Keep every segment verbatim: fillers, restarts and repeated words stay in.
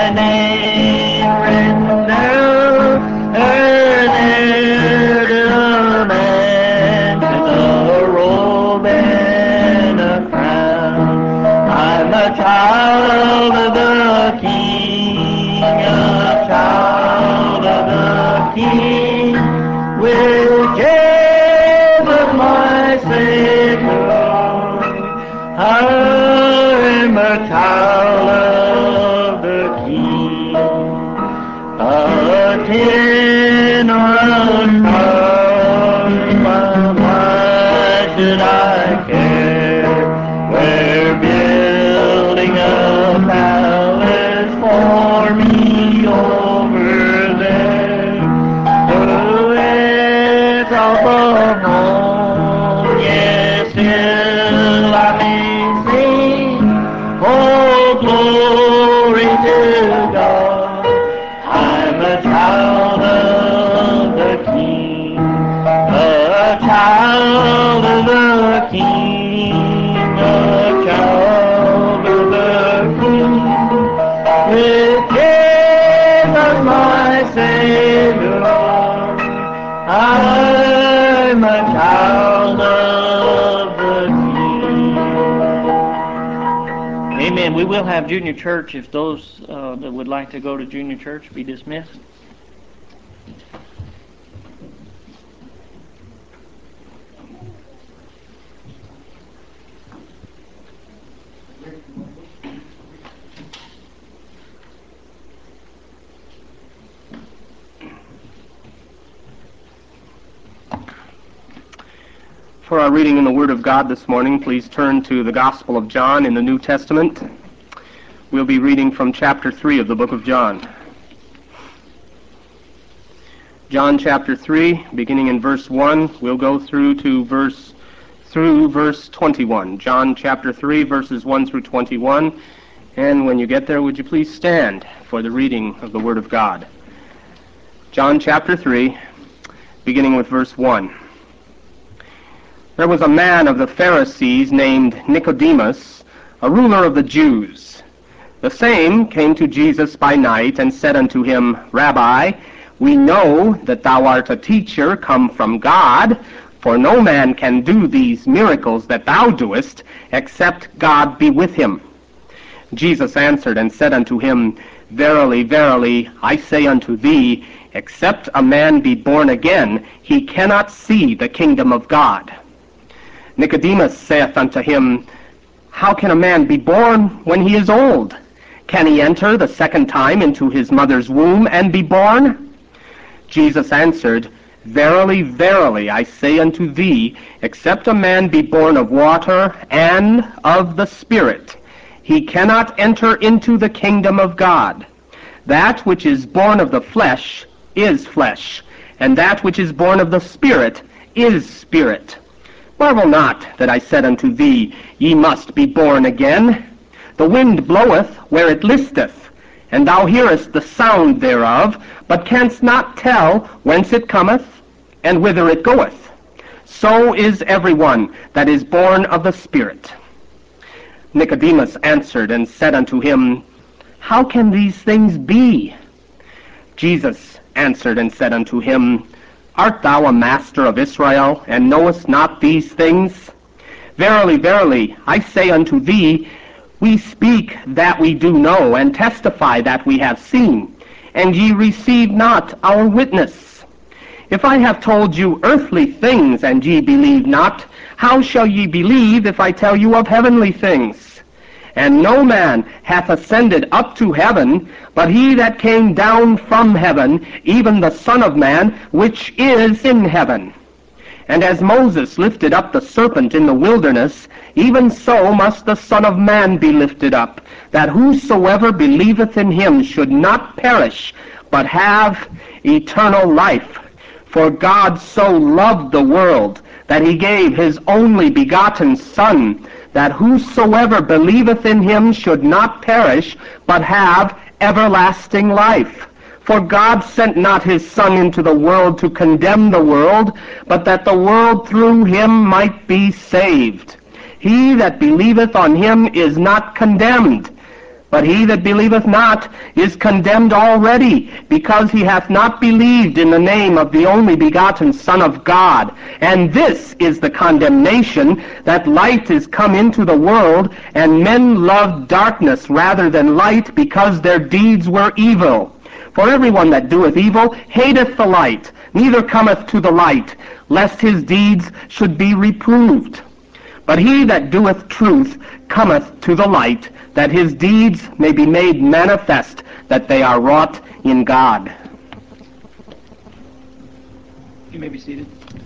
name written down, and ere the mansions a robe and a crown. I'm a child of the King, a child of the King, with Jesus my Savior. I'm a child of the King, a tin or a star, but why should I care? We're building a palace for me over there. The winds of home, yes, still I may sing, oh, glory to God. I'm a child of the King, a child of the King, a child of the King, with Jesus my Savior. I'm a child of the King. Amen. We will have junior church if those uh, that would like to go to junior church be dismissed. For our reading in the Word of God this morning, please turn to the Gospel of John in the New Testament. We'll be reading from chapter three of the book of John. John chapter three, beginning in verse one, we'll go through to verse through verse twenty-one. John chapter three, verses one through twenty-one. And when you get there, would you please stand for the reading of the Word of God. John chapter three, beginning with verse one. There was a man of the Pharisees named Nicodemus, a ruler of the Jews. The same came to Jesus by night and said unto him, Rabbi, we know that thou art a teacher come from God, for no man can do these miracles that thou doest, except God be with him. Jesus answered and said unto him, Verily, verily, I say unto thee, except a man be born again, he cannot see the kingdom of God. Nicodemus saith unto him, How can a man be born when he is old? Can he enter the second time into his mother's womb and be born? Jesus answered, Verily, verily, I say unto thee, except a man be born of water and of the Spirit, he cannot enter into the kingdom of God. That which is born of the flesh is flesh, and that which is born of the Spirit is spirit. Marvel not that I said unto thee, Ye must be born again. The wind bloweth where it listeth, and thou hearest the sound thereof, but canst not tell whence it cometh, and whither it goeth. So is every one that is born of the Spirit. Nicodemus answered and said unto him, How can these things be? Jesus answered and said unto him, Art thou a master of Israel, and knowest not these things? Verily, verily, I say unto thee, we speak that we do know, and testify that we have seen, and ye receive not our witness. If I have told you earthly things, and ye believe not, how shall ye believe if I tell you of heavenly things? And no man hath ascended up to heaven, but he that came down from heaven, even the Son of Man, which is in heaven. And as Moses lifted up the serpent in the wilderness, even so must the Son of Man be lifted up, that whosoever believeth in him should not perish, but have eternal life. For God so loved the world, that he gave his only begotten Son, that whosoever believeth in him should not perish, but have everlasting life. For God sent not his Son into the world to condemn the world, but that the world through him might be saved. He that believeth on him is not condemned, But he that believeth not is condemned already, because he hath not believed in the name of the only begotten Son of God. And this is the condemnation, that light is come into the world, and men loved darkness rather than light, because their deeds were evil. For everyone that doeth evil hateth the light, neither cometh to the light, lest his deeds should be reproved. But he that doeth truth cometh to the light, that his deeds may be made manifest, that they are wrought in God. You may be seated.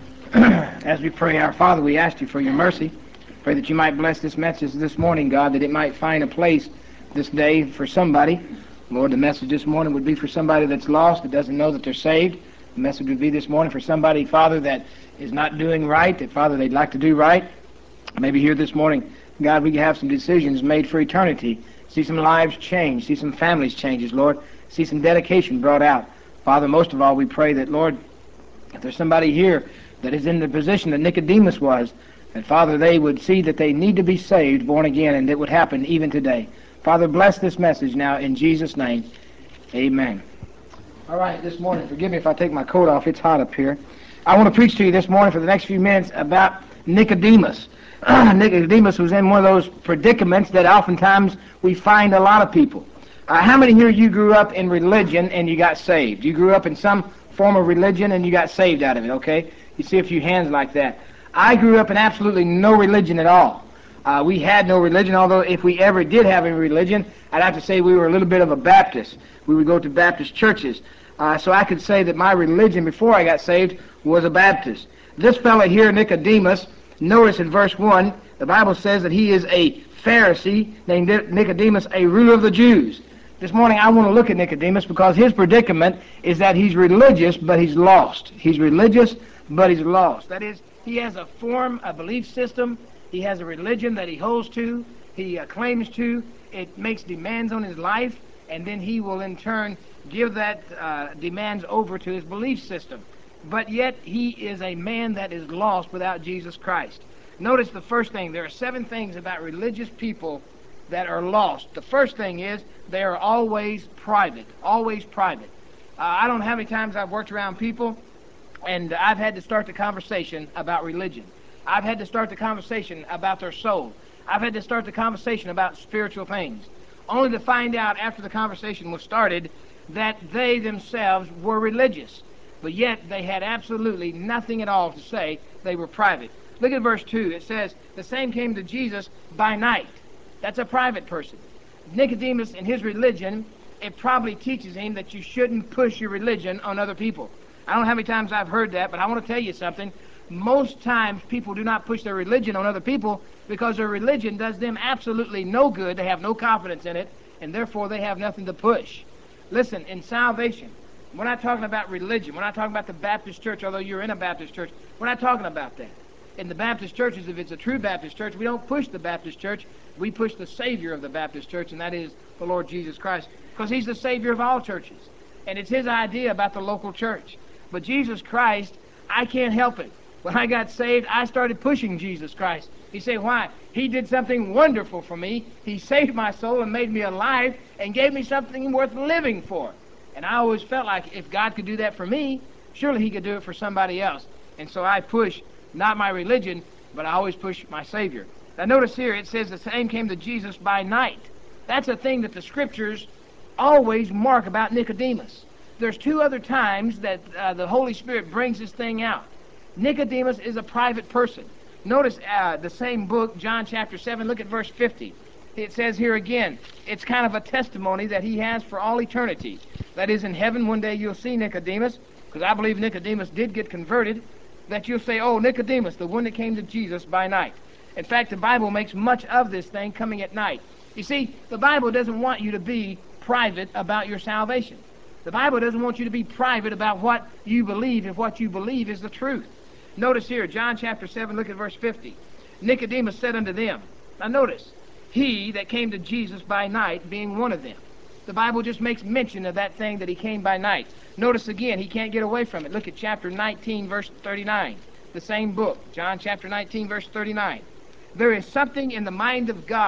As we pray, our Father, we ask you for your mercy. Pray that you might bless this message this morning, God, that it might find a place this day for somebody. Lord, the message this morning would be for somebody that's lost, that doesn't know that they're saved. The message would be this morning for somebody, Father, that is not doing right, that, Father, they'd like to do right. Maybe here this morning, God, we can have some decisions made for eternity. See some lives changed. See some families changes, Lord. See some dedication brought out. Father, most of all, we pray that, Lord, if there's somebody here that is in the position that Nicodemus was, that, Father, they would see that they need to be saved, born again, and it would happen even today. Father, bless this message now in Jesus' name. Amen. All right, this morning, forgive me if I take my coat off. It's hot up here. I want to preach to you this morning for the next few minutes about Nicodemus. Nicodemus was in one of those predicaments that oftentimes we find a lot of people. Uh, how many here you grew up in religion and you got saved? You grew up in some form of religion and you got saved out of it, okay? You see a few hands like that. I grew up in absolutely no religion at all. Uh, we had no religion, although if we ever did have a religion, I'd have to say we were a little bit of a Baptist. We would go to Baptist churches. Uh, so I could say that my religion before I got saved was a Baptist. This fellow here, Nicodemus, notice in verse one, the Bible says that he is a Pharisee named Nicodemus, a ruler of the Jews. This morning I want to look at Nicodemus because his predicament is that he's religious, but he's lost. He's religious, but he's lost. That is, he has a form, a belief system. He has a religion that he holds to, he uh, claims to. It makes demands on his life, and then he will in turn give that uh, demands over to his belief system. But yet he is a man that is lost without Jesus Christ. Notice the first thing. There are seven things about religious people that are lost. The first thing is they are always private, always private. Uh, I don't know how many times I've worked around people and I've had to start the conversation about religion. I've had to start the conversation about their soul. I've had to start the conversation about spiritual things, only to find out after the conversation was started that they themselves were religious, but yet they had absolutely nothing at all to say. They were private. Look at verse two. It says, the same came to Jesus by night. That's a private person. Nicodemus, in his religion, it probably teaches him that you shouldn't push your religion on other people. I don't know how many times I've heard that, but I want to tell you something. Most times people do not push their religion on other people because their religion does them absolutely no good. They have no confidence in it, and therefore they have nothing to push. Listen, in salvation, we're not talking about religion. We're not talking about the Baptist church, although you're in a Baptist church. We're not talking about that. In the Baptist churches, if it's a true Baptist church, we don't push the Baptist church. We push the Savior of the Baptist church, and that is the Lord Jesus Christ, because he's the Savior of all churches. And it's his idea about the local church. But Jesus Christ, I can't help it. When I got saved, I started pushing Jesus Christ. You say, why? He did something wonderful for me. He saved my soul and made me alive and gave me something worth living for. And I always felt like if God could do that for me, surely he could do it for somebody else. And so I push not my religion, but I always push my Savior. Now notice here, it says the same came to Jesus by night. That's a thing that the Scriptures always mark about Nicodemus. There's two other times that uh, the Holy Spirit brings this thing out. Nicodemus is a private person. Notice uh, the same book, John chapter seven, look at verse fifty. It says here again, it's kind of a testimony that he has for all eternity. That is, in heaven one day you'll see Nicodemus, because I believe Nicodemus did get converted, that you'll say, oh, Nicodemus, the one that came to Jesus by night. In fact, the Bible makes much of this thing coming at night. You see, the Bible doesn't want you to be private about your salvation. The Bible doesn't want you to be private about what you believe if what you believe is the truth. Notice here, John chapter seven, look at verse fifty. Nicodemus said unto them, now notice, he that came to Jesus by night being one of them. The Bible just makes mention of that thing that he came by night. Notice again, he can't get away from it. Look at chapter nineteen, verse thirty-nine. The same book, John chapter nineteen, verse thirty-nine. There is something in the mind of God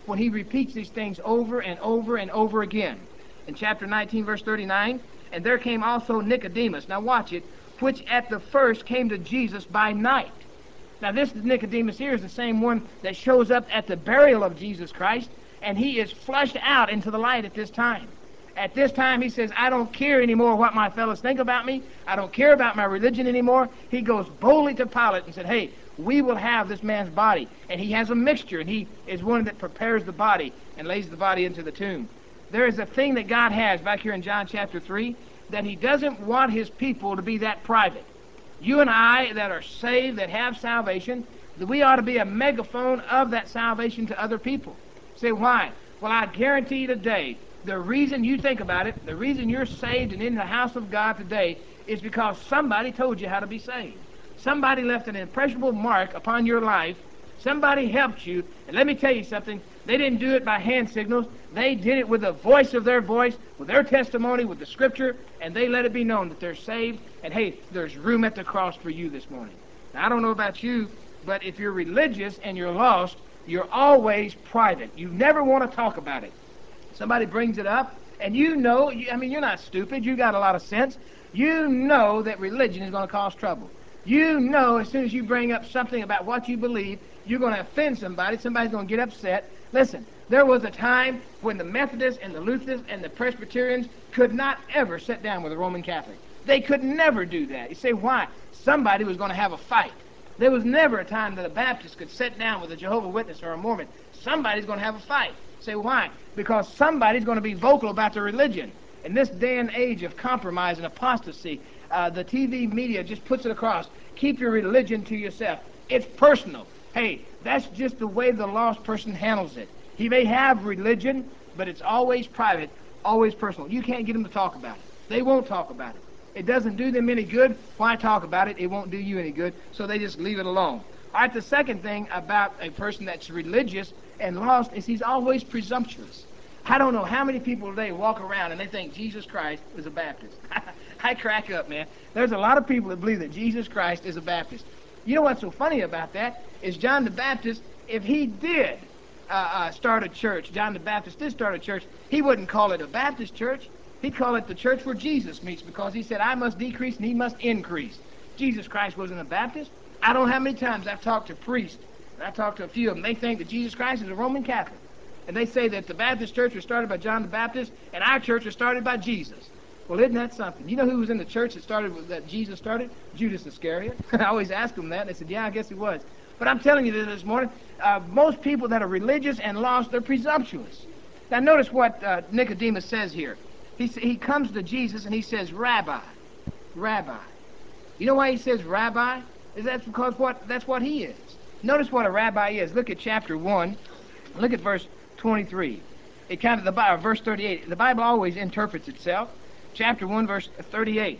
when he repeats these things over and over and over again. In chapter nineteen, verse thirty-nine, and there came also Nicodemus, now watch it, which at the first came to Jesus by night. Now this Nicodemus here is the same one that shows up at the burial of Jesus Christ, and he is flushed out into the light at this time. At this time, he says, I don't care anymore what my fellows think about me. I don't care about my religion anymore. He goes boldly to Pilate and said, hey, we will have this man's body. And he has a mixture, and he is one that prepares the body and lays the body into the tomb. There is a thing that God has back here in John chapter three, that he doesn't want his people to be that private. You and I that are saved, that have salvation, that we ought to be a megaphone of that salvation to other people. Say, why? Well, I guarantee you today, the reason you think about it, the reason you're saved and in the house of God today is because somebody told you how to be saved. Somebody left an impressionable mark upon your life. Somebody helped you. And let me tell you something, they didn't do it by hand signals. They did it with the voice of their voice, with their testimony, with the scripture, and they let it be known that they're saved. And hey, there's room at the cross for you this morning. Now, I don't know about you, but if you're religious and you're lost, you're always private. You never want to talk about it. Somebody brings it up, and you know, I mean, you're not stupid. You got a lot of sense. You know that religion is going to cause trouble. You know as soon as you bring up something about what you believe, you're going to offend somebody. Somebody's going to get upset. Listen, there was a time when the Methodists and the Lutherans and the Presbyterians could not ever sit down with a Roman Catholic. They could never do that. You say, why? Somebody was going to have a fight. There was never a time that a Baptist could sit down with a Jehovah's Witness or a Mormon. Somebody's going to have a fight. Say, why? Because somebody's going to be vocal about their religion. In this day and age of compromise and apostasy, uh, the T V media just puts it across. Keep your religion to yourself. It's personal. Hey, that's just the way the lost person handles it. He may have religion, but it's always private, always personal. You can't get them to talk about it. They won't talk about it. It doesn't do them any good. Why talk about it? It won't do you any good. So they just leave it alone. All right, the second thing about a person that's religious and lost is he's always presumptuous. I don't know how many people today walk around and they think Jesus Christ is a Baptist. I crack up, man. There's a lot of people that believe that Jesus Christ is a Baptist. You know what's so funny about that is John the Baptist, if he did uh, uh, start a church, John the Baptist did start a church, he wouldn't call it a Baptist church. He'd call it the church where Jesus meets, because he said, I must decrease and he must increase. Jesus Christ wasn't a Baptist. I don't know how many times I've talked to priests, and I've talked to a few of them. They think that Jesus Christ is a Roman Catholic. And they say that the Baptist church was started by John the Baptist, and our church was started by Jesus. Well, isn't that something? You know who was in the church that started with, that Jesus started? Judas Iscariot. I always ask them that, and they said, yeah, I guess he was. But I'm telling you this, this morning, uh, most people that are religious and lost, they're presumptuous. Now notice what uh, Nicodemus says here. He, he comes to Jesus and he says, Rabbi, Rabbi. You know why he says Rabbi? Is that's because what that's what he is. Notice what a rabbi is. Look at chapter one. Look at verse twenty-three. It kind of the Bible, verse thirty-eight. The Bible always interprets itself. Chapter one, verse thirty-eight.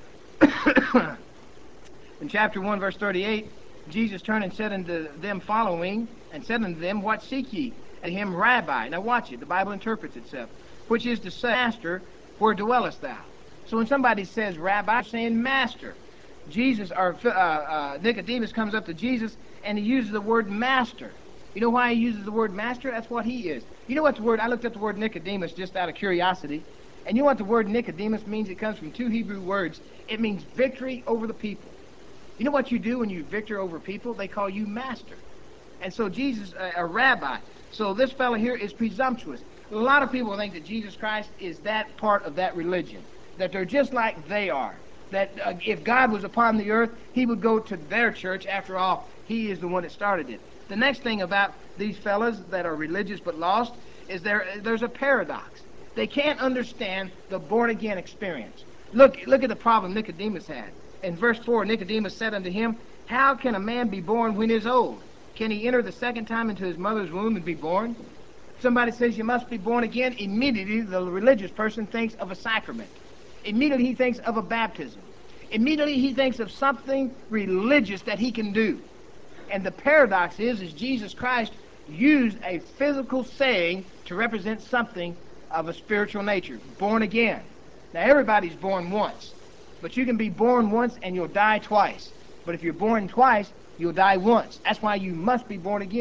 In chapter one, verse thirty-eight, Jesus turned and said unto them following, and said unto them, What seek ye? And him, Rabbi. Now watch it. The Bible interprets itself. Which is to say, Master, where dwellest thou? So when somebody says Rabbi, they're saying Master. Jesus, or uh, uh, Nicodemus comes up to Jesus, and he uses the word Master. You know why he uses the word Master? That's what he is. You know what the word, I looked up the word Nicodemus just out of curiosity. And you know what the word Nicodemus means? It comes from two Hebrew words. It means victory over the people. You know what you do when you victor over people? They call you Master. And so Jesus, uh, a rabbi. So this fellow here is presumptuous. A lot of people think that Jesus Christ is that part of that religion, that they're just like they are, that uh, if God was upon the earth, he would go to their church. After all, he is the one that started it. The next thing about these fellas that are religious but lost is there there's a paradox. They can't understand the born-again experience. Look, look at the problem Nicodemus had. In verse four, Nicodemus said unto him, How can a man be born when he is old? Can he enter the second time into his mother's womb and be born? Somebody says you must be born again. Immediately the religious person thinks of a sacrament. Immediately he thinks of a baptism. Immediately he thinks of something religious that he can do. And the paradox is, is Jesus Christ used a physical saying to represent something of a spiritual nature. Born again. Now everybody's born once. But you can be born once and you'll die twice. But if you're born twice, you'll die once. That's why you must be born again.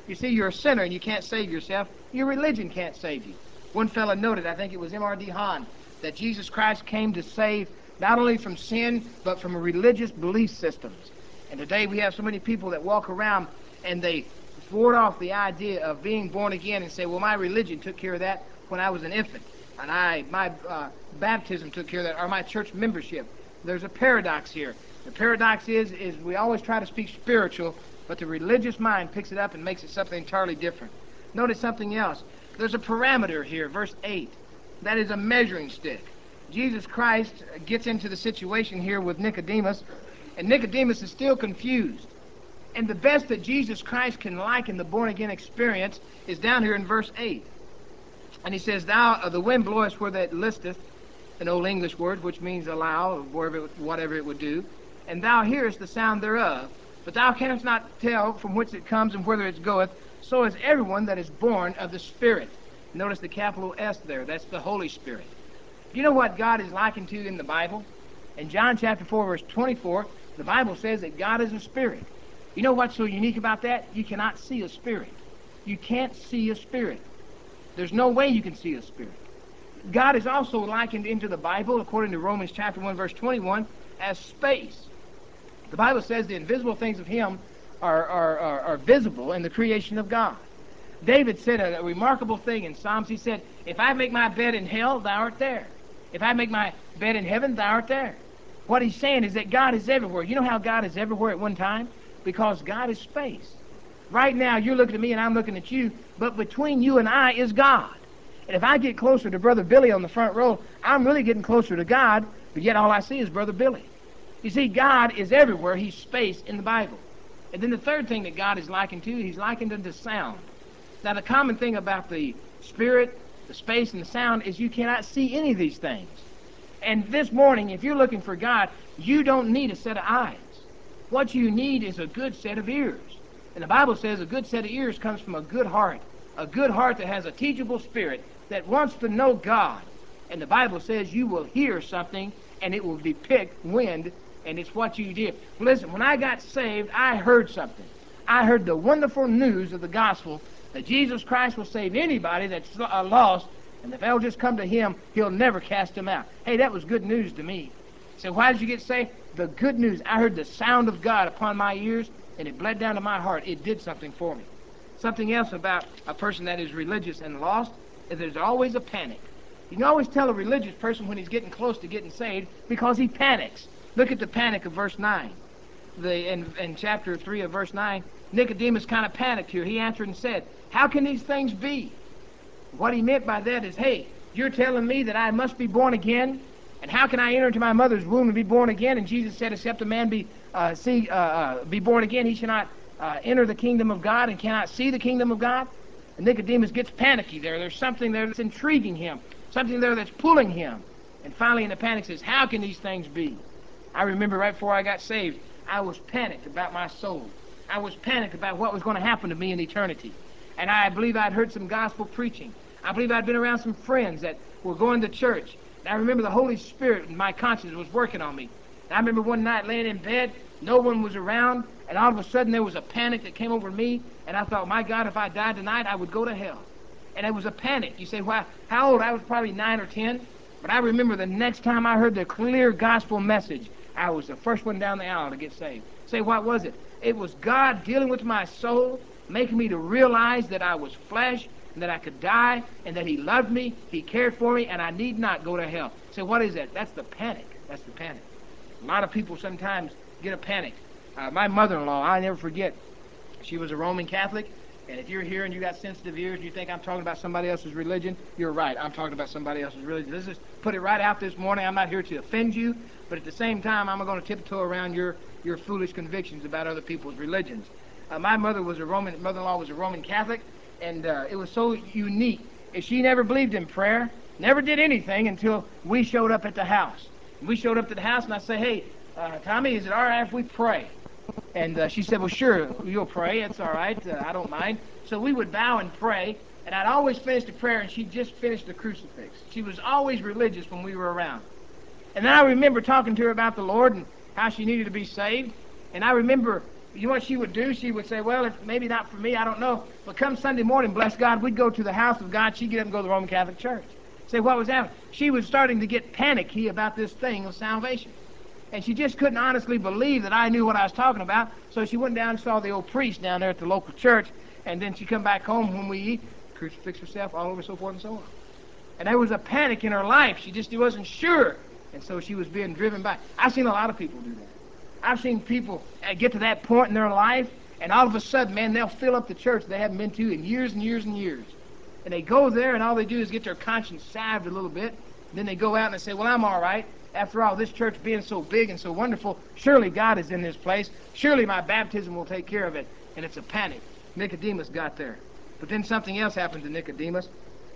You see, you're a sinner and you can't save yourself. Your religion can't save you. One fellow noted, I think it was M R D Hahn, that Jesus Christ came to save not only from sin, but from religious belief systems. And today we have so many people that walk around and they ward off the idea of being born again and say, well, my religion took care of that when I was an infant, and I my uh, baptism took care of that, or my church membership. There's a paradox here. The paradox is, is we always try to speak spiritual, but the religious mind picks it up and makes it something entirely different. Notice something else. There's a parameter here, verse eight. That is a measuring stick. Jesus Christ gets into the situation here with Nicodemus, and Nicodemus is still confused. And the best that Jesus Christ can liken the born-again experience is down here in verse eight. And he says, Thou, uh, the wind bloweth where that listeth, an old English word, which means allow, wherever it, whatever it would do. And thou hearest the sound thereof, but thou canst not tell from whence it comes and whither it goeth. So is everyone that is born of the Spirit. Notice the capital S there. That's the Holy Spirit. Do you know what God is likened to in the Bible? In John chapter four, verse twenty-four, the Bible says that God is a spirit. You know what's so unique about that? You cannot see a spirit. You can't see a spirit. There's no way you can see a spirit. God is also likened into the Bible, according to Romans chapter one, verse twenty-one, as space. The Bible says the invisible things of Him are, are, are, are visible in the creation of God. David said a, a remarkable thing in Psalms. He said, if I make my bed in hell, thou art there. If I make my bed in heaven, thou art there. What he's saying is that God is everywhere. You know how God is everywhere at one time? Because God is space. Right now, you're looking at me and I'm looking at you, but between you and I is God. And if I get closer to Brother Billy on the front row, I'm really getting closer to God, but yet all I see is Brother Billy. You see, God is everywhere. He's space in the Bible. And then the third thing that God is likened to, He's likened unto sound. Now, the common thing about the spirit, the space, and the sound is you cannot see any of these things. And this morning, if you're looking for God, you don't need a set of eyes. What you need is a good set of ears. And the Bible says a good set of ears comes from a good heart. A good heart that has a teachable spirit that wants to know God. And the Bible says you will hear something and it will depict wind, and it's what you did. Listen, when I got saved, I heard something. I heard the wonderful news of the gospel that Jesus Christ will save anybody that's lost, and if they'll just come to Him, He'll never cast them out. Hey, that was good news to me. So why did you get saved? The good news. I heard the sound of God upon my ears, and it bled down to my heart. It did something for me. Something else about a person that is religious and lost is there's always a panic. You can always tell a religious person when he's getting close to getting saved because he panics. Look at the panic of verse nine. The, in, in chapter three of verse nine, Nicodemus kind of panicked here. He answered and said, how can these things be? What he meant by that is, hey, you're telling me that I must be born again? And how can I enter into my mother's womb and be born again? And Jesus said, except a man be uh, see uh, uh, be born again, he shall not uh, enter the kingdom of God and cannot see the kingdom of God. And Nicodemus gets panicky there. There's something there that's intriguing him, something there that's pulling him. And finally in the panic says, how can these things be? I remember right before I got saved, I was panicked about my soul. I was panicked about what was going to happen to me in eternity. And I believe I'd heard some gospel preaching. I believe I'd been around some friends that were going to church. And I remember the Holy Spirit in my conscience was working on me. And I remember one night laying in bed, no one was around, and all of a sudden there was a panic that came over me, and I thought, my God, if I died tonight, I would go to hell. And it was a panic. You say, why? How old? I was probably nine or ten. But I remember the next time I heard the clear gospel message, I was the first one down the aisle to get saved. Say, what was it? It was God dealing with my soul, making me to realize that I was flesh, and that I could die, and that He loved me, He cared for me, and I need not go to hell. Say, what is that? That's the panic. That's the panic. A lot of people sometimes get a panic. Uh, my mother-in-law, I never forget, she was a Roman Catholic, and if you're here and you got sensitive ears and you think I'm talking about somebody else's religion, you're right. I'm talking about somebody else's religion. Let's just put it right out this morning. I'm not here to offend you, but at the same time, I'm going to tiptoe around your, your foolish convictions about other people's religions. Uh, my mother was a Roman, mother-in-law was a Roman Catholic, and uh, it was so unique. She never believed in prayer, never did anything until we showed up at the house. We showed up to the house, and I say, hey, uh, Tommy, is it all right if we pray? And uh, she said, well, sure, you'll pray. It's all right. Uh, I don't mind. So we would bow and pray, and I'd always finish the prayer, and she'd just finish the crucifix. She was always religious when we were around. And then I remember talking to her about the Lord and how she needed to be saved. And I remember You know what she would do? She would say, well, if maybe not for me, I don't know. But come Sunday morning, bless God, we'd go to the house of God. She'd get up and go to the Roman Catholic Church. Say, what was happening? She was starting to get panicky about this thing of salvation. And she just couldn't honestly believe that I knew what I was talking about. So she went down and saw the old priest down there at the local church. And then she come back home when we eat, crucifix herself, all over, so forth and so on. And there was a panic in her life. She just wasn't sure. And so she was being driven back. I've seen a lot of people do that. I've seen people get to that point in their life, and all of a sudden, man, they'll fill up the church they haven't been to in years and years and years. And they go there, and all they do is get their conscience salved a little bit. And then they go out and they say, well, I'm all right. After all, this church being so big and so wonderful, surely God is in this place. Surely my baptism will take care of it. And it's a panic. Nicodemus got there. But then something else happened to Nicodemus.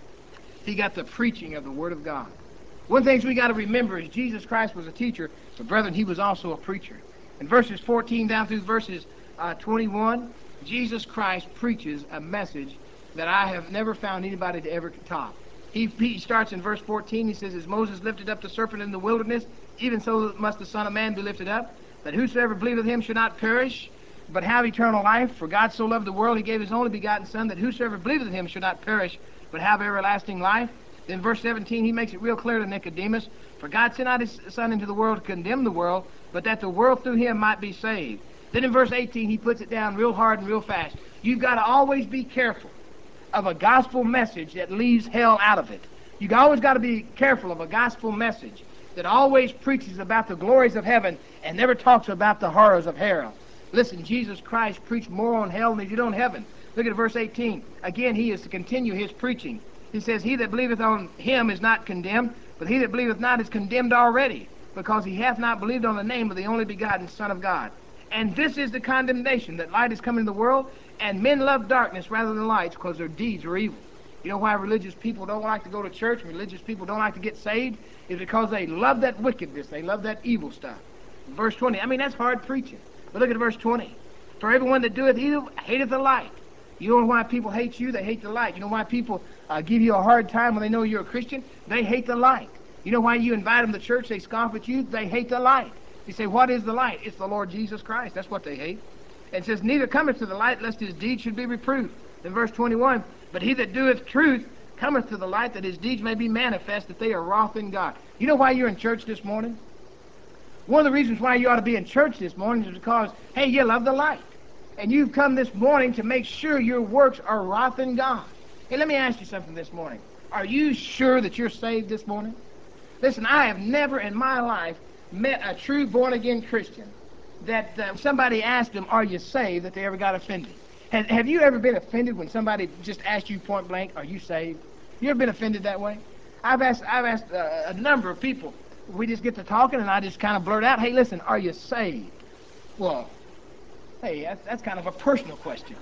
He got the preaching of the Word of God. One of the things we got to remember is Jesus Christ was a teacher, but brethren, he was also a preacher. In verses fourteen down through verses uh, twenty-one, Jesus Christ preaches a message that I have never found anybody to ever top. He, he starts in verse fourteen. He says, as Moses lifted up the serpent in the wilderness, even so must the Son of Man be lifted up, that whosoever believeth him should not perish, but have eternal life. For God so loved the world, he gave his only begotten Son, that whosoever believeth in him should not perish, but have everlasting life. Then verse seventeen, he makes it real clear to Nicodemus, for God sent not his Son into the world to condemn the world, but that the world through him might be saved. Then in verse eighteen, he puts it down real hard and real fast. You've got to always be careful of a gospel message that leaves hell out of it. You've always got to be careful of a gospel message that always preaches about the glories of heaven and never talks about the horrors of hell. Listen, Jesus Christ preached more on hell than he did on heaven. Look at verse eighteen. Again, he is to continue his preaching. He says, he that believeth on him is not condemned, but he that believeth not is condemned already, because he hath not believed on the name of the only begotten Son of God. And this is the condemnation, that light is come into the world, and men love darkness rather than light, because their deeds are evil. You know why religious people don't like to go to church, and religious people don't like to get saved? Is because they love that wickedness, they love that evil stuff. Verse twenty, I mean, that's hard preaching. But look at verse twenty. For everyone that doeth evil hateth the light. You know why people hate you? They hate the light. You know why people uh, give you a hard time when they know you're a Christian? They hate the light. You know why you invite them to church, they scoff at you? They hate the light. You say, what is the light? It's the Lord Jesus Christ. That's what they hate. It says, neither cometh to the light, lest his deeds should be reproved. In verse twenty-one, but he that doeth truth cometh to the light, that his deeds may be manifest, that they are wroth in God. You know why you're in church this morning? One of the reasons why you ought to be in church this morning is because, hey, you love the light. And you've come this morning to make sure your works are wroth in God. Hey, let me ask you something this morning. Are you sure that you're saved this morning? Listen, I have never in my life met a true born-again Christian that uh, somebody asked them, are you saved, that they ever got offended. Have, have you ever been offended when somebody just asked you point blank, are you saved? You ever been offended that way? I've asked, I've asked uh, a number of people. We just get to talking and I just kind of blurt out, hey, listen, are you saved? Well, hey, that's, that's kind of a personal question.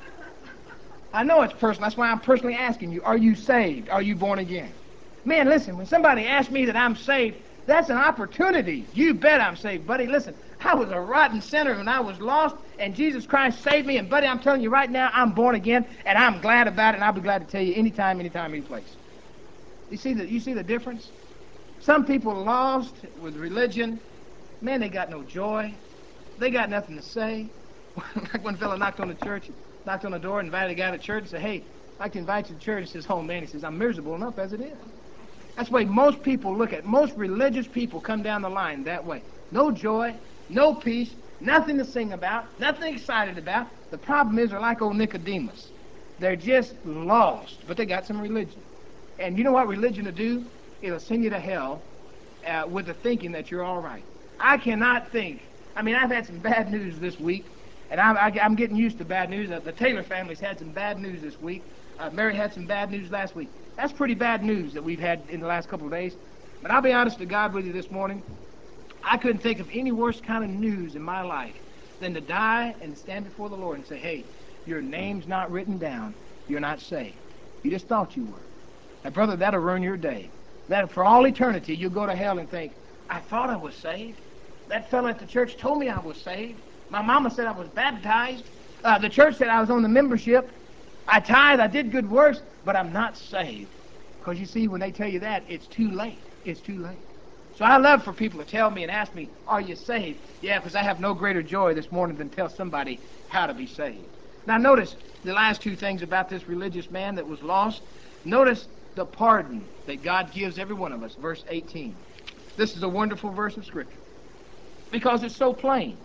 I know it's personal. That's why I'm personally asking you, are you saved? Are you born again? Man, listen, when somebody asks me that I'm saved, that's an opportunity. You bet I'm saved, buddy. Listen, I was a rotten sinner and I was lost, and Jesus Christ saved me. And, buddy, I'm telling you right now, I'm born again, and I'm glad about it, and I'll be glad to tell you anytime, anytime, any place. You see the, you see the difference? Some people lost with religion. Man, they got no joy. They got nothing to say. Like one fellow knocked on the church, knocked on the door, invited a guy to church and said, hey, I'd like to invite you to church. He says, oh, man, he says, I'm miserable enough as it is. That's the way most people look at it. Most religious people come down the line that way. No joy, no peace, nothing to sing about, nothing excited about. The problem is they're like old Nicodemus. They're just lost, but they got some religion. And you know what religion will do? It'll send you to hell uh, with the thinking that you're all right. I cannot think. I mean, I've had some bad news this week, and I'm, I, I'm getting used to bad news. Uh, the Taylor family's had some bad news this week. Uh, Mary had some bad news last week. That's pretty bad news that we've had in the last couple of days. But I'll be honest to God with you this morning. I couldn't think of any worse kind of news in my life than to die and stand before the Lord and say, hey, your name's not written down. You're not saved. You just thought you were. Now, brother, that'll ruin your day. That for all eternity, you'll go to hell and think, I thought I was saved. That fellow at the church told me I was saved. My mama said I was baptized. Uh, the church said I was on the membership. I tithe, I did good works, but I'm not saved. Because you see, when they tell you that, it's too late. It's too late. So I love for people to tell me and ask me, are you saved? Yeah, because I have no greater joy this morning than tell somebody how to be saved. Now notice the last two things about this religious man that was lost. Notice the pardon that God gives every one of us. Verse eighteen. This is a wonderful verse of Scripture because it's so plain.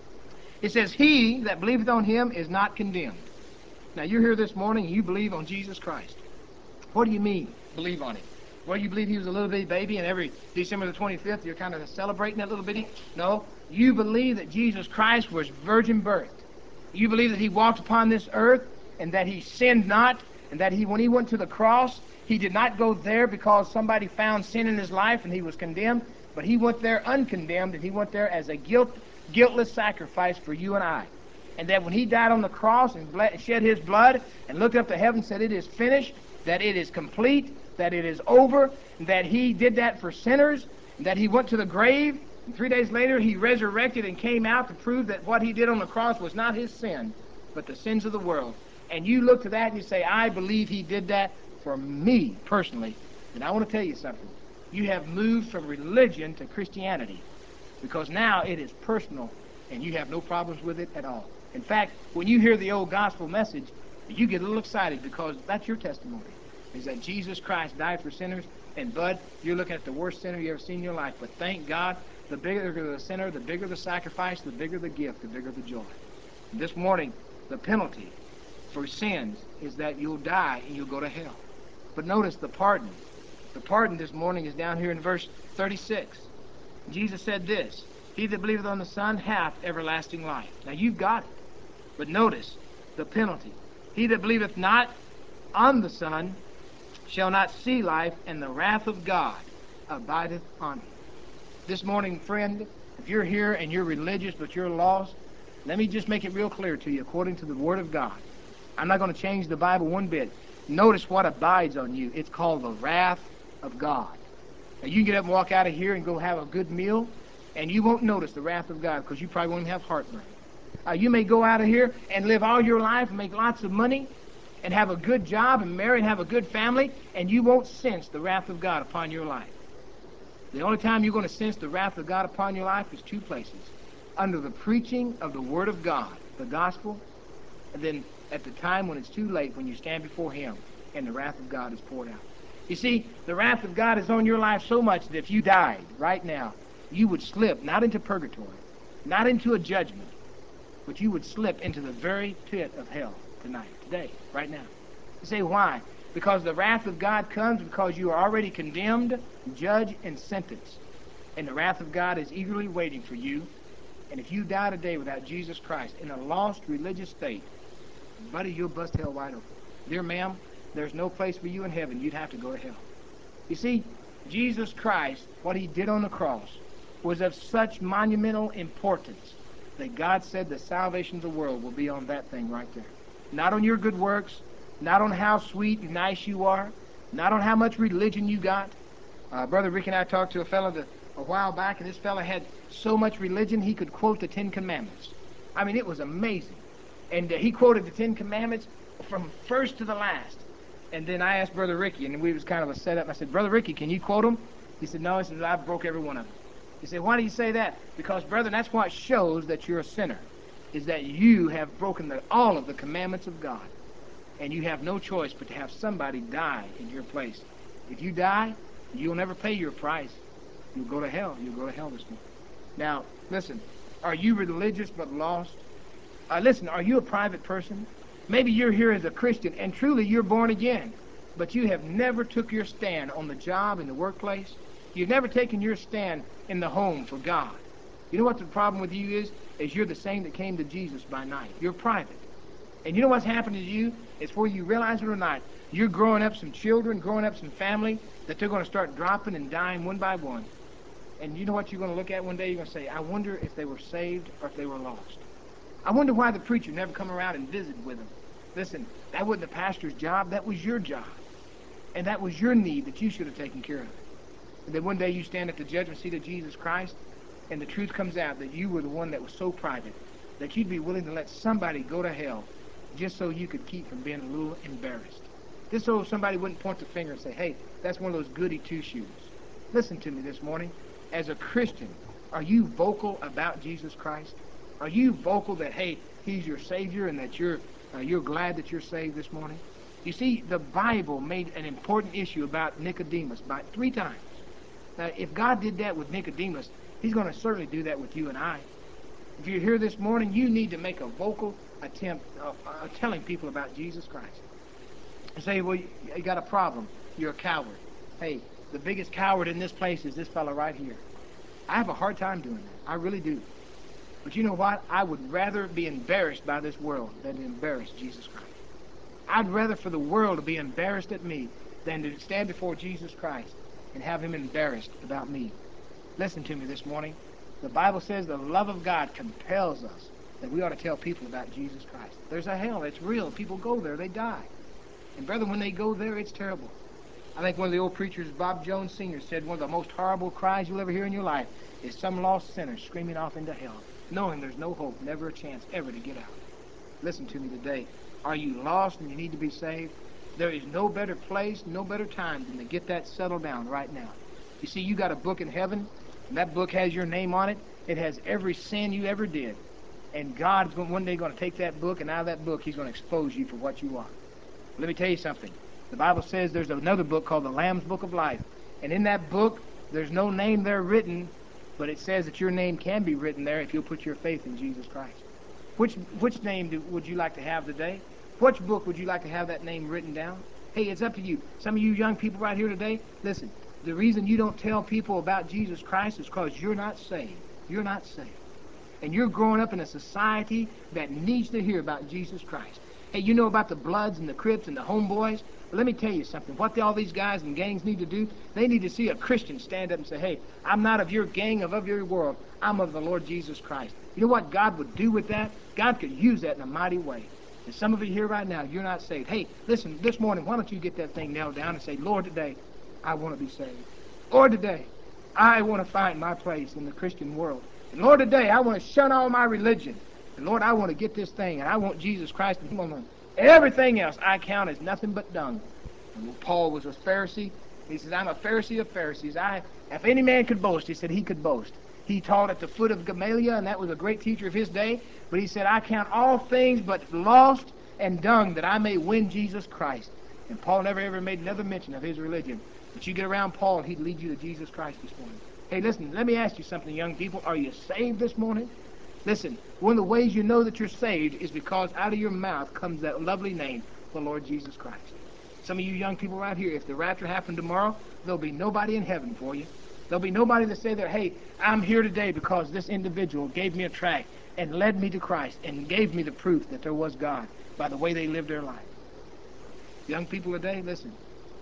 It says, he that believeth on him is not condemned. Now you're here this morning and you believe on Jesus Christ. What do you mean, believe on him? Well, you believe he was a little bitty baby and every December the twenty-fifth you're kind of celebrating that little bitty? No. You believe that Jesus Christ was virgin birthed. You believe that he walked upon this earth and that he sinned not, and that he, when he went to the cross, he did not go there because somebody found sin in his life and he was condemned, but he went there uncondemned, and he went there as a guilt, guiltless sacrifice for you and I. And that when he died on the cross and bled, shed his blood and looked up to heaven and said, it is finished, that it is complete, that it is over, and that he did that for sinners, and that he went to the grave, and three days later he resurrected and came out to prove that what he did on the cross was not his sin, but the sins of the world. And you look to that and you say, I believe he did that for me personally. And I want to tell you something. You have moved from religion to Christianity, because now it is personal and you have no problems with it at all. In fact, when you hear the old gospel message, you get a little excited because that's your testimony, is that Jesus Christ died for sinners. And bud, you're looking at the worst sinner you ever seen in your life. But thank God, the bigger the sinner, the bigger the sacrifice, the bigger the gift, the bigger the joy. And this morning, the penalty for sins is that you'll die and you'll go to hell. But notice the pardon. The pardon this morning is down here in verse thirty-six. Jesus said this, he that believeth on the Son hath everlasting life. Now you've got it. But notice the penalty. He that believeth not on the Son shall not see life, and the wrath of God abideth on him. This morning, friend, if you're here and you're religious but you're lost, let me just make it real clear to you according to the Word of God. I'm not going to change the Bible one bit. Notice what abides on you. It's called the wrath of God. Now you can get up and walk out of here and go have a good meal, and you won't notice the wrath of God because you probably won't even have heartburn. Uh, you may go out of here and live all your life and make lots of money and have a good job and marry and have a good family, and you won't sense the wrath of God upon your life. The only time you're going to sense the wrath of God upon your life is two places. Under the preaching of the Word of God, the gospel, and then at the time when it's too late, when you stand before Him and the wrath of God is poured out. You see, the wrath of God is on your life so much that if you died right now, you would slip not into purgatory, not into a judgment, but you would slip into the very pit of hell tonight, today, right now. You say, why? Because the wrath of God comes because you are already condemned, judged, and sentenced. And the wrath of God is eagerly waiting for you. And if you die today without Jesus Christ in a lost religious state, buddy, you'll bust hell wide open. Dear ma'am, there's no place for you in heaven. You'd have to go to hell. You see, Jesus Christ, what He did on the cross, was of such monumental importance that God said the salvation of the world will be on that thing right there. Not on your good works, not on how sweet and nice you are, not on how much religion you got. Uh, Brother Rick and I talked to a fellow that, a while back, and this fellow had so much religion he could quote the Ten Commandments. I mean, it was amazing. And uh, he quoted the Ten Commandments from first to the last. And then I asked Brother Ricky, and we was kind of a setup. I said, Brother Ricky, can you quote them? He said, no. He said, I broke every one of them. He said, why do you say that? Because, brother, that's what shows that you're a sinner, is that you have broken the, all of the commandments of God. And you have no choice but to have somebody die in your place. If you die, you'll never pay your price. You'll go to hell. You'll go to hell this morning. Now, listen, are you religious but lost? Uh, listen, are you a private person? Maybe you're here as a Christian, and truly you're born again, but you have never took your stand on the job, in the workplace. You've never taken your stand in the home for God. You know what the problem with you is? Is you're the same that came to Jesus by night. You're private. And you know what's happened to you? It's whether you realize it or not. You're growing up some children, growing up some family, that they're going to start dropping and dying one by one. And you know what you're going to look at one day? You're going to say, I wonder if they were saved or if they were lost. I wonder why the preacher never come around and visited with them. Listen, that wasn't the pastor's job. That was your job. And that was your need that you should have taken care of. And then one day you stand at the judgment seat of Jesus Christ, and the truth comes out that you were the one that was so private that you'd be willing to let somebody go to hell just so you could keep from being a little embarrassed. Just so somebody wouldn't point the finger and say, hey, that's one of those goody two-shoes. Listen to me this morning. as a Christian, are you vocal about Jesus Christ? Are you vocal that, hey, he's your Savior and that you're uh, you're glad that you're saved this morning? You see, the Bible made an important issue about Nicodemus by three times. Now, if God did that with Nicodemus, he's going to certainly do that with you and I. If you're here this morning, you need to make a vocal attempt of uh, telling people about Jesus Christ. And say, well, you, you got a problem. You're a coward. Hey, the biggest coward in this place is this fellow right here. I have a hard time doing that. I really do. But you know what? I would rather be embarrassed by this world than to embarrass Jesus Christ. I'd rather for the world to be embarrassed at me than to stand before Jesus Christ and have him embarrassed about me. Listen to me this morning. The Bible says the love of God compels us that we ought to tell people about Jesus Christ. There's a hell. It's real. People go there. They die. And brother, when they go there, it's terrible. I think one of the old preachers, Bob Jones Senior, said one of the most horrible cries you'll ever hear in your life is some lost sinner screaming off into hell, knowing there's no hope, never a chance ever to get out. Listen to me today. Are you lost and you need to be saved? There is no better place, no better time than to get that settled down right now. You see, you got a book in heaven, and that book has your name on it. It has every sin you ever did. And God's going, one day going to take that book, and out of that book, he's going to expose you for what you are. Let me tell you something. The Bible says there's another book called the Lamb's Book of Life. And in that book, there's no name there written, but it says that your name can be written there if you'll put your faith in Jesus Christ. Which which name do, would you like to have today? Which book would you like to have that name written down? Hey, it's up to you. Some of you young people right here today, listen, the reason you don't tell people about Jesus Christ is because you're not saved. You're not saved. And you're growing up in a society that needs to hear about Jesus Christ. Hey, you know about the Bloods and the Crips and the Homeboys? Well, let me tell you something. What all these guys and gangs need to do, they need to see a Christian stand up and say, hey, I'm not of your gang, of, of your world. I'm of the Lord Jesus Christ. You know what God would do with that? God could use that in a mighty way. And some of you here right now, you're not saved. Hey, listen, this morning, why don't you get that thing nailed down and say, Lord, today, I want to be saved. Lord, today, I want to find my place in the Christian world. And Lord, today, I want to shun all my religion. And Lord, I want to get this thing, and I want Jesus Christ to come on. Everything else I count as nothing but dung. And Paul was a Pharisee. He says, I'm a Pharisee of Pharisees. I, if any man could boast, he said he could boast. He taught at the foot of Gamaliel, and that was a great teacher of his day. But he said, I count all things but lost and dung that I may win Jesus Christ. And Paul never ever made another mention of his religion. But you get around Paul, and he'd lead you to Jesus Christ this morning. Hey, listen, let me ask you something, young people. Are you saved this morning? Listen, one of the ways you know that you're saved is because out of your mouth comes that lovely name, the Lord Jesus Christ. Some of you young people right here, if the rapture happened tomorrow, there'll be nobody in heaven for you. There'll be nobody to say that, hey, I'm here today because this individual gave me a tract and led me to Christ and gave me the proof that there was God by the way they lived their life. Young people today, listen,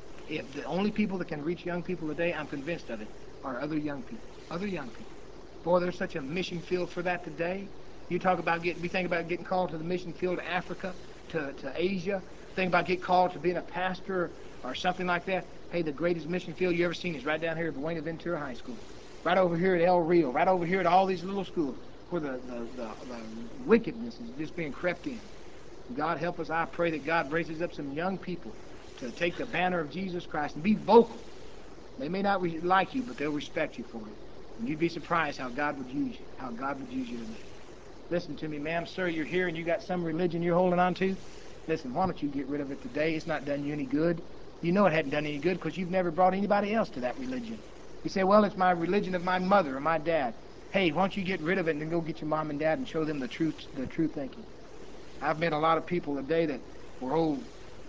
if the only people that can reach young people today, I'm convinced of it, are other young people. Other young people. Boy, there's such a mission field for that today. You talk about getting, we think about getting called to the mission field to Africa, to, to Asia. Think about getting called to being a pastor or something like that. Hey, the greatest mission field you ever seen is right down here at Buenaventura High School. Right over here at El Rio. Right over here at all these little schools where the, the, the, the wickedness is just being crept in. God help us. I pray that God raises up some young people to take the banner of Jesus Christ and be vocal. They may not re- like you, but they'll respect you for it. And you'd be surprised how God would use you, how God would use you today. Listen to me, ma'am, sir, you're here and you got some religion you're holding on to. Listen, why don't you get rid of it today? It's not done you any good. You know it hadn't done any good because you've never brought anybody else to that religion. You say, well, it's my religion of my mother or my dad. Hey, why don't you get rid of it and then go get your mom and dad and show them the truth, the true thinking. I've met a lot of people today that were old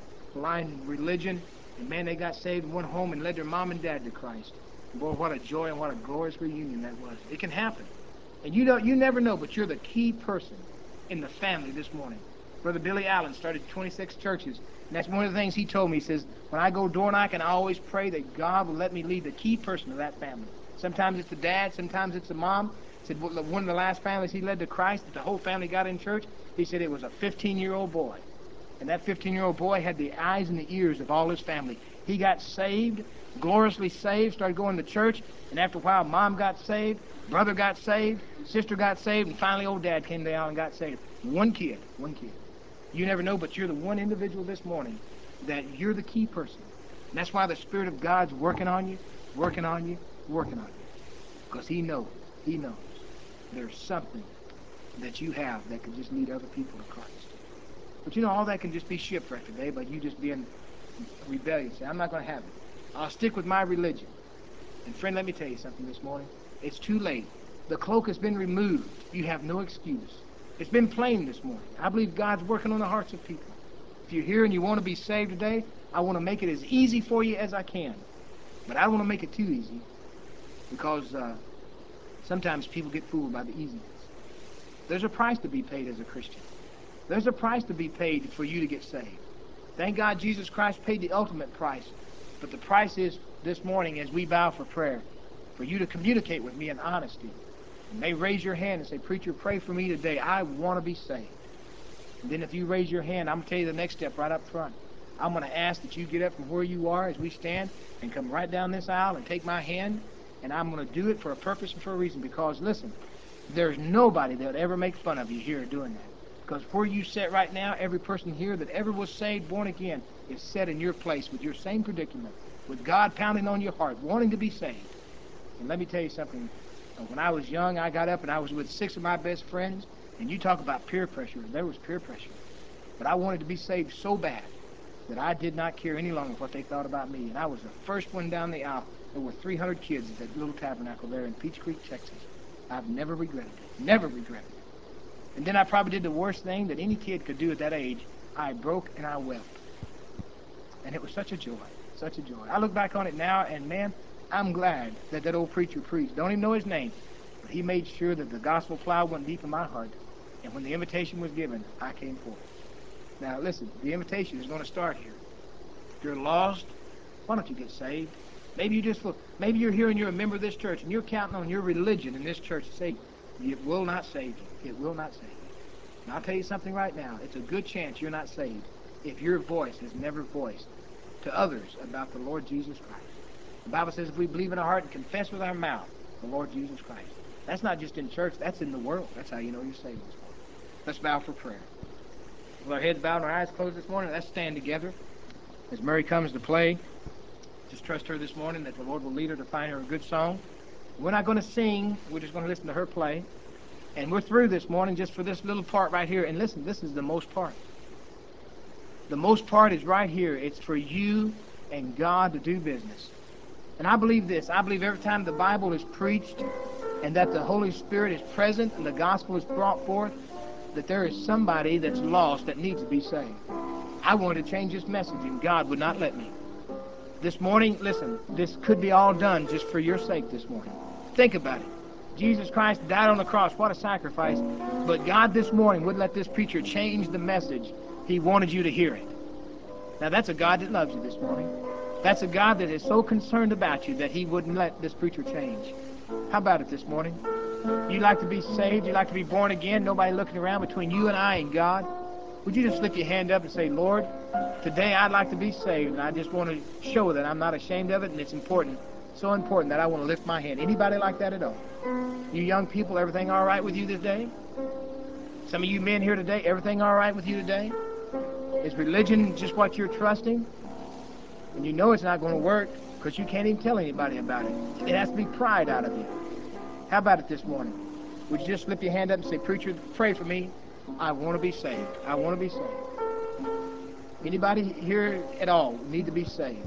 blind religion, and man, they got saved and went home and led their mom and dad to Christ. Boy, what a joy and what a glorious reunion that was. It can happen. And you don't, you never know, but you're the key person in the family this morning. Brother Billy Allen started twenty-six churches. And that's one of the things he told me. He says, when I go door knocking, I always pray that God will let me lead the key person of that family. Sometimes it's the dad, sometimes it's the mom. He said one of the last families he led to Christ, that the whole family got in church, he said it was a fifteen-year-old boy. And that fifteen-year-old boy had the eyes and the ears of all his family. He got saved, gloriously saved, started going to church, and after a while, mom got saved, brother got saved, sister got saved, and finally old dad came down and got saved. One kid, one kid. You never know, but you're the one individual this morning that you're the key person. And that's why the Spirit of God's working on you, working on you, working on you. Because he knows, he knows there's something that you have that can just lead other people to Christ. But you know, all that can just be shipwrecked today by you just being rebellious. Say, I'm not going to have it. I'll stick with my religion. And friend, let me tell you something this morning. It's too late. The cloak has been removed. You have no excuse. It's been plain this morning. I believe God's working on the hearts of people. If you're here and you want to be saved today, I want to make it as easy for you as I can. But I don't want to make it too easy, because uh, sometimes people get fooled by the easiness. There's a price to be paid as a Christian. There's a price to be paid for you to get saved. Thank God Jesus Christ paid the ultimate price. But the price is this morning, as we bow for prayer, for you to communicate with me in honesty. You may raise your hand and say, preacher, pray for me today. I want to be saved. And then if you raise your hand, I'm going to tell you the next step right up front. I'm going to ask that you get up from where you are as we stand and come right down this aisle and take my hand. And I'm going to do it for a purpose and for a reason. Because, listen, there's nobody that would ever make fun of you here doing that. Because where you sit right now, every person here that ever was saved, born again, is set in your place with your same predicament, with God pounding on your heart, wanting to be saved. And let me tell you something. When I was young, I got up and I was with six of my best friends, and you talk about peer pressure. There was peer pressure. But I wanted to be saved so bad that I did not care any longer what they thought about me. And I was the first one down the aisle. There were three hundred kids at that little tabernacle there in Peach Creek, Texas. I've never regretted it. Never regretted it. And then I probably did the worst thing that any kid could do at that age. I broke and I wept. And it was such a joy. Such a joy. I look back on it now, and man, I'm glad that that old preacher preached. Don't even know his name. But he made sure that the gospel plow went deep in my heart. And when the invitation was given, I came forth. Now listen, the invitation is going to start here. If you're lost, why don't you get saved? Maybe you just maybe you're here and you're a member of this church and you're counting on your religion in this church to save you. It will not save you. It will not save you. And I'll tell you something right now. It's a good chance you're not saved if your voice is never voiced to others about the Lord Jesus Christ. The Bible says if we believe in our heart and confess with our mouth the Lord Jesus Christ. That's not just in church. That's in the world. That's how you know you're saved this morning. Let's bow for prayer. With our heads bowed and our eyes closed this morning, let's stand together as Mary comes to play. Just trust her this morning that the Lord will lead her to find her a good song. We're not going to sing. We're just going to listen to her play. And we're through this morning just for this little part right here. And listen, this is the most part. The most part is right here. It's for you and God to do business. And I believe this. I believe every time the Bible is preached and that the Holy Spirit is present and the gospel is brought forth, that there is somebody that's lost that needs to be saved. I wanted to change this message, and God would not let me. This morning, listen, this could be all done just for your sake this morning. Think about it. Jesus Christ died on the cross. What a sacrifice. But God this morning wouldn't let this preacher change the message. He wanted you to hear it. Now, that's a God that loves you this morning. That's a God that is so concerned about you that he wouldn't let this preacher change. How about it this morning? You'd like to be saved? You'd like to be born again? Nobody looking around between you and I and God? Would you just slip your hand up and say, Lord, today I'd like to be saved, and I just want to show that I'm not ashamed of it, and it's important, so important that I want to lift my hand. Anybody like that at all? You young people, everything all right with you today? Some of you men here today, everything all right with you today? Is religion just what you're trusting? And you know it's not going to work because you can't even tell anybody about it. It has to be pride out of you. How about it this morning? Would you just slip your hand up and say, preacher, pray for me. I want to be saved. I want to be saved. Anybody here at all need to be saved?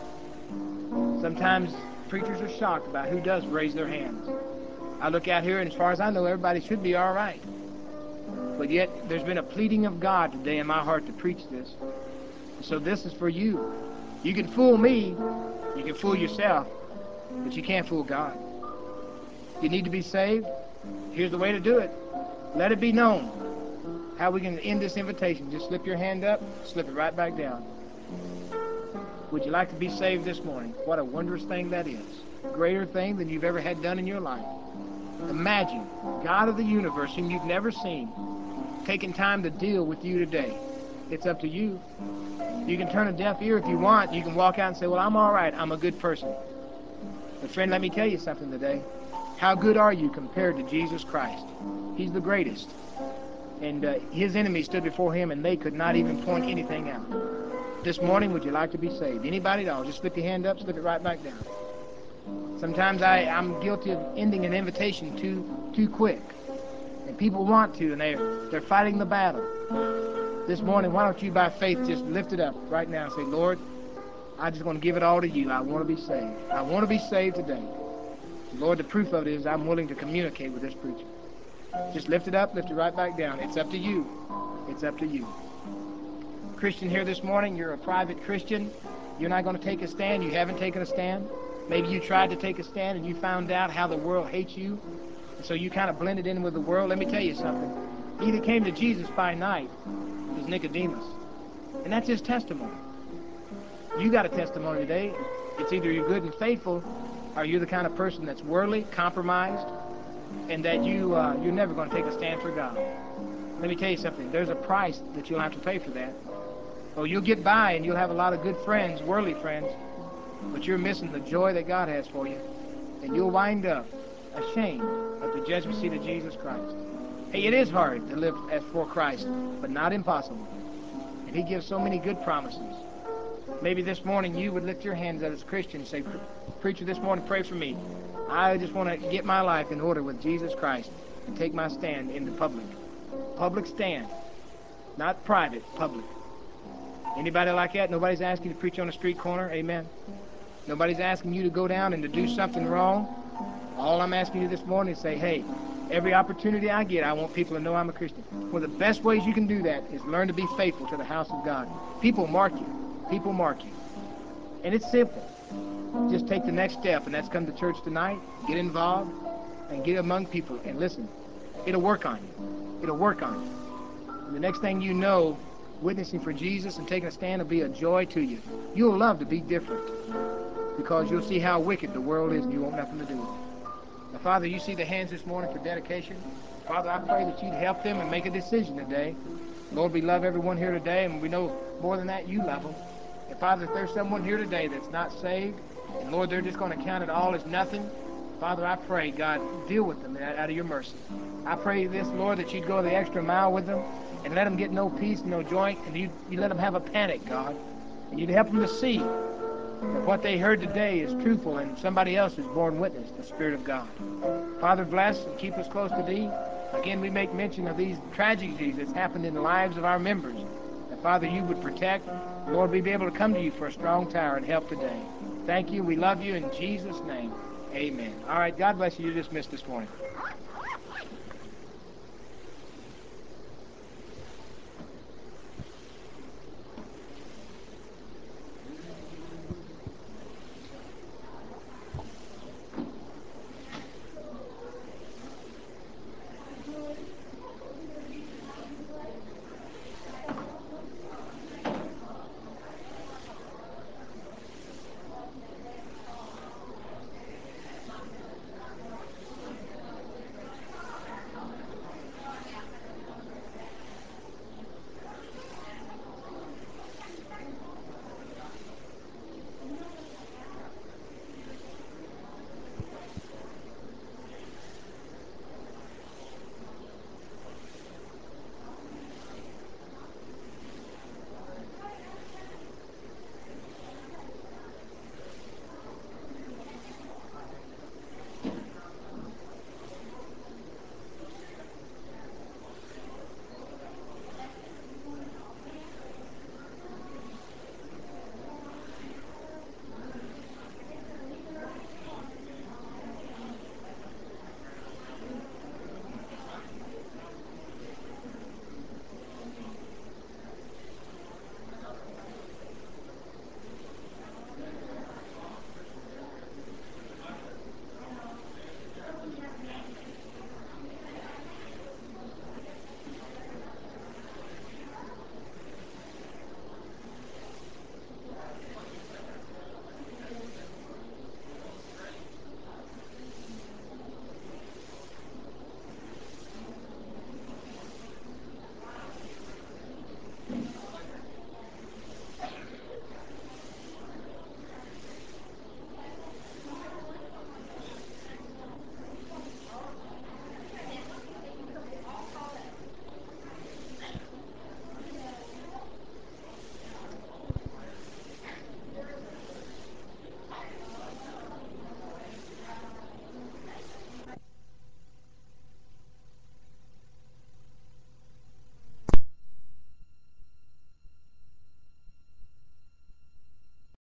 Sometimes preachers are shocked about who does raise their hands. I look out here, and as far as I know, everybody should be all right. But yet, there's been a pleading of God today in my heart to preach this. So this is for you. You can fool me. You can fool yourself. But you can't fool God. You need to be saved. Here's the way to do it. Let it be known. How we can end this invitation. Just slip your hand up, slip it right back down. Would you like to be saved this morning? What a wondrous thing that is. Greater thing than you've ever had done in your life. Imagine God of the universe, whom you've never seen, taking time to deal with you today. It's up to you. You can turn a deaf ear if you want. You can walk out and say, well, I'm all right. I'm a good person. But friend, let me tell you something today. How good are you compared to Jesus Christ? He's the greatest. And uh, his enemies stood before him, and they could not even point anything out. This morning, would you like to be saved? Anybody at all? Just slip your hand up, slip it right back down. Sometimes I, I'm guilty of ending an invitation too too quick. And people want to, and they're, they're fighting the battle. This morning, why don't you, by faith, just lift it up right now and say, Lord, I just want to give it all to you. I want to be saved. I want to be saved today. Lord, the proof of it is I'm willing to communicate with this preacher. Just lift it up, lift it right back down. It's up to you. It's up to you. Christian here this morning, you're a private Christian. You're not going to take a stand. You haven't taken a stand. Maybe you tried to take a stand and you found out how the world hates you. And so you kind of blended in with the world. Let me tell you something. He that came to Jesus by night was Nicodemus. And that's his testimony. You got a testimony today. It's either you're good and faithful, or you're the kind of person that's worldly, compromised, and that you, uh, you're never going to take a stand for God. Let me tell you something. There's a price that you'll have to pay for that. Oh, you'll get by and you'll have a lot of good friends, worldly friends, but you're missing the joy that God has for you. And you'll wind up ashamed at the judgment seat of Jesus Christ. Hey, it is hard to live as for Christ, but not impossible. And He gives so many good promises. Maybe this morning you would lift your hands up as a Christian and say, Preacher, this morning pray for me. I just want to get my life in order with Jesus Christ and take my stand in the public. Public stand. Not private, public. Anybody like that? Nobody's asking you to preach on a street corner? Amen. Nobody's asking you to go down and to do something wrong. All I'm asking you this morning is say, hey, every opportunity I get, I want people to know I'm a Christian. One of the best ways you can do that is learn to be faithful to the house of God. People mark you. People mark you. And it's simple. Just take the next step, and that's come to church tonight, get involved, and get among people. And listen, it'll work on you. It'll work on you. And the next thing you know, witnessing for Jesus and taking a stand will be a joy to you. You'll love to be different because you'll see how wicked the world is and you want nothing to do with it. Now, Father, you see the hands this morning for dedication. Father, I pray that you'd help them and make a decision today. Lord, we love everyone here today, and we know more than that, you love them. And Father, if there's someone here today that's not saved, and Lord, they're just going to count it all as nothing, Father, I pray, God, deal with them out of your mercy. I pray this, Lord, that you'd go the extra mile with them and let them get no peace, no joy, and you you let them have a panic, God. And you'd help them to see that what they heard today is truthful and somebody else is born witness, the Spirit of God. Father, bless and keep us close to thee. Again, we make mention of these tragedies that's happened in the lives of our members. That, Father, you would protect. Lord, we'd be able to come to you for a strong tower and help today. Thank you. We love you in Jesus' name. Amen. All right. God bless you. You're dismissed this morning.